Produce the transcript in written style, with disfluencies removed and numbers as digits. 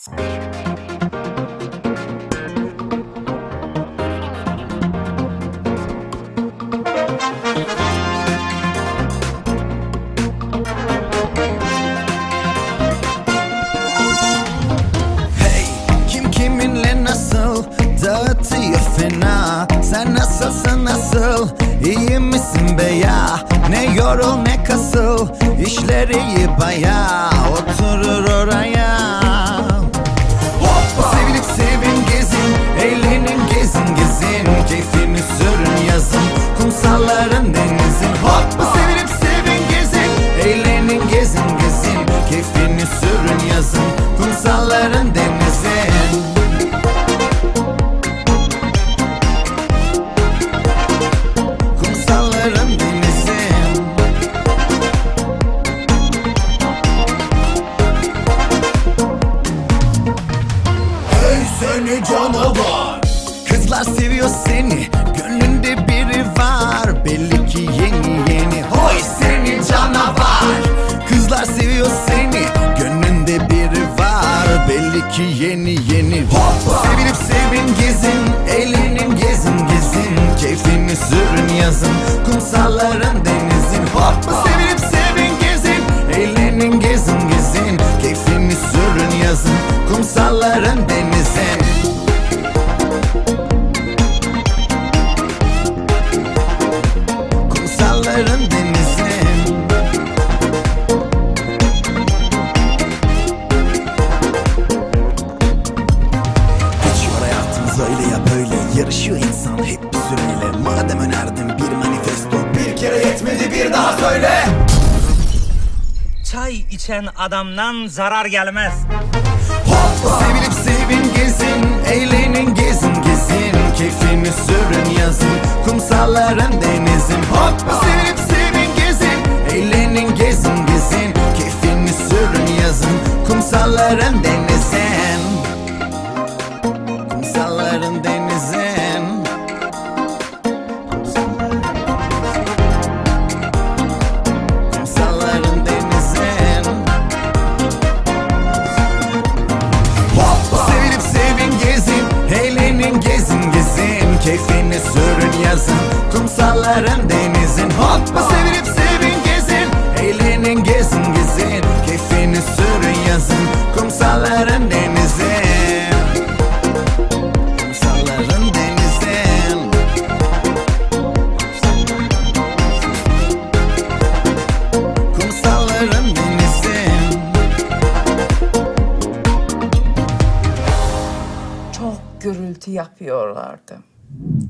Dağıtıyor fena. Sen nasılsın nasıl? İyi misin be ya? Ne yorul ne kasıl, İşler iyi baya. Oturur oraya. Hoppa! Sevilip sevin gezin, eğlenin gezin gezin. Keyfini sürün yazın, kumsalların denizin. Hoppa! Sevilip sevin gezin, eğlenin gezin gezin. Keyfini sürün yazın, kumsalların denizin. Seni canavar. Kızlar seviyor seni, gönlünde biri var. Belli ki yeni yeni. Hoy seni canavar. Kızlar seviyor seni, gönlünde biri var. Belli ki yeni yeni. Hoppa! Sevilip sevin gezin, eğlenin gezin gezin. Keyfini sürün yazın, kumsalların denizin. Hoppa! Sevilip sevin gezin, eğlenin gezin gezin. Keyfini sürün yazın, kumsalların denizin. Kumsalların denizin. Geçiyor hayatımız öyle ya böyle. Yarışıyor insan hep bir süreyle. Madem önerdim bir manifesto, bir kere yetmedi bir daha söyle. Çay içen adamdan zarar gelmez. Hoppa! Sevilip sevin gezin, eğlenin gezin gezin. Keyfini sürün yazın, kumsalların denizin. Hoppa! Sevilip sevin gezin, eğlenin gezin gezin. Keyfini sürün yazın, kumsalların denizin. Kumsalların denizin. Kumsalların denizin. Sevilip sevin gezin, eğlenin gezin gezin. Keyfini sürün yazın, kumsalların denizin. Hoppa! Sevilip sevin gezin, eğlenin gezin gezin. Keyfini sürün yazın, kumsalların denizin. Kumsalların denizin. Kumsalların denizin. Çok gürültü yapıyorlardı.